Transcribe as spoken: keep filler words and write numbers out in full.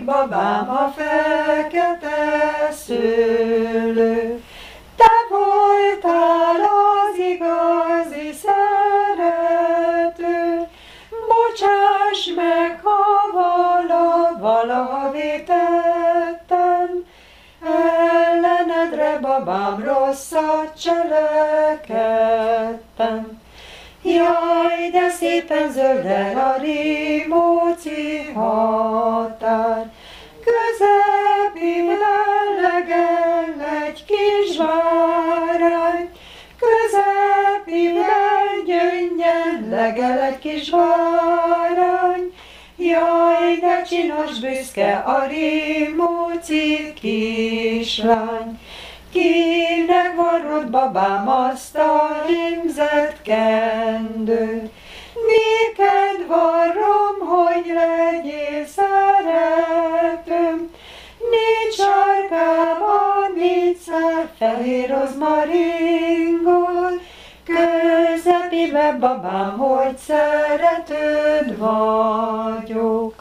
babám, a fekete szőlő. Te voltál az igazi szerető, bocsáss meg, ha vala, valaha vétettem, ellenedre, babám, rosszat cselekedtem. Jaj, de szépen zöldel a Rimóci határ, közepében legel egy kis bárány, közepében gyöngyen legel egy kis bárány. Jaj, de csinos, büszke a Rimóci kislány, kinek varrod, babám, azt a hímzett kendőt. Néked varrom, hogy legyél szeretőm, négy sarkában négyszer fehér rozmaringol, közepébe, babám, hogy szeretőd vagyok.